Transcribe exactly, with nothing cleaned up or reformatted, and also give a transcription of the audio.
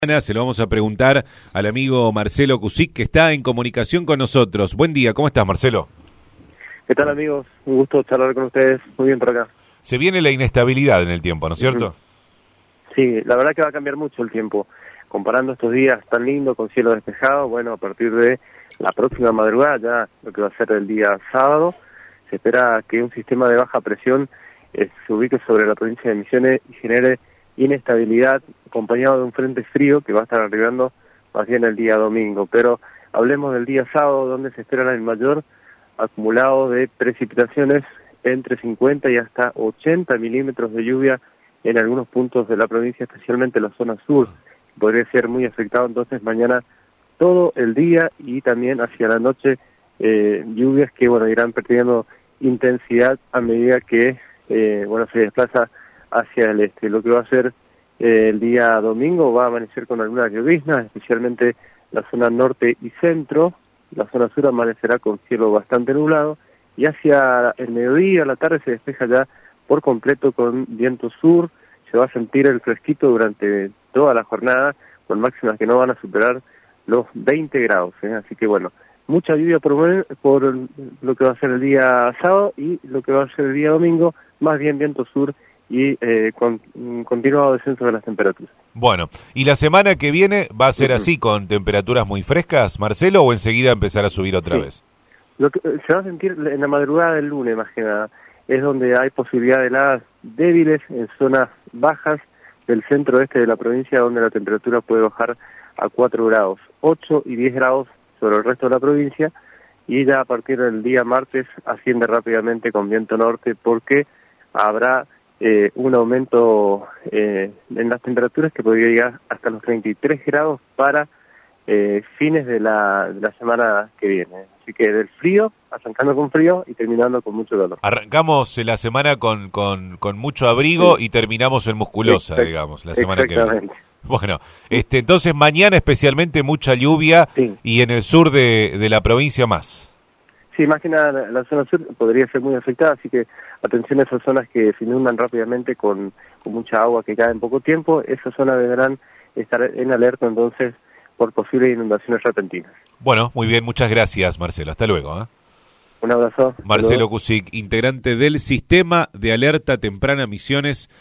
Se lo vamos a preguntar al amigo Marcelo Cusic, que está en comunicación con nosotros. Buen día, ¿cómo estás, Marcelo? ¿Qué tal, amigos? Un gusto charlar con ustedes. Muy bien por acá. Se viene la inestabilidad en el tiempo, ¿no es cierto? Sí, la verdad que va a cambiar mucho el tiempo. Comparando estos días tan lindos con cielo despejado, bueno, a partir de la próxima madrugada, ya lo que va a ser el día sábado, se espera que un sistema de baja presión eh, se ubique sobre la provincia de Misiones y genere inestabilidad, acompañado de un frente frío que va a estar arribando más bien el día domingo. Pero hablemos del día sábado, donde se espera el mayor acumulado de precipitaciones entre cincuenta y hasta ochenta milímetros de lluvia en algunos puntos de la provincia, especialmente la zona sur. Podría ser muy afectado entonces mañana todo el día y también hacia la noche, eh, lluvias que bueno irán perdiendo intensidad a medida que eh, bueno se desplaza hacia el este. Lo que va a ser eh, el día domingo va a amanecer con algunas lloviznas, especialmente la zona norte y centro. La zona sur amanecerá con cielo bastante nublado y hacia el mediodía, la tarde se despeja ya por completo con viento sur. Se va a sentir el fresquito durante toda la jornada, con máximas que no van a superar los veinte grados, ¿eh? Así que bueno, mucha lluvia por, por lo que va a ser el día sábado y lo que va a ser el día domingo, más bien viento sur y eh, con un continuado descenso de las temperaturas. Bueno, ¿y la semana que viene va a ser uh-huh. así, con temperaturas muy frescas, Marcelo, o enseguida empezar a subir otra sí. vez? Lo que se va a sentir en la madrugada del lunes, más que nada, es donde hay posibilidad de heladas débiles en zonas bajas del centro-este de la provincia, donde la temperatura puede bajar a cuatro grados, ocho y diez grados sobre el resto de la provincia, y ya a partir del día martes asciende rápidamente con viento norte, porque habrá eh, un aumento eh, en las temperaturas que podría llegar hasta los treinta y tres grados para eh, fines de la, de la semana que viene. Así que del frío, arrancando con frío y terminando con mucho calor. Arrancamos la semana con, con, con mucho abrigo sí. y terminamos en musculosa, Exact- digamos, la semana que viene. Bueno, este, entonces mañana especialmente mucha lluvia sí. y en el sur de, de la provincia más. Sí, más que nada la, la zona sur podría ser muy afectada, así que atención a esas zonas que se inundan rápidamente con, con mucha agua que cae en poco tiempo. Esas zonas deberán estar en alerta entonces por posibles inundaciones repentinas. Bueno, muy bien, muchas gracias, Marcelo. Hasta luego. ¿eh? Un abrazo. Marcelo Cusic, integrante del Sistema de Alerta Temprana Misiones.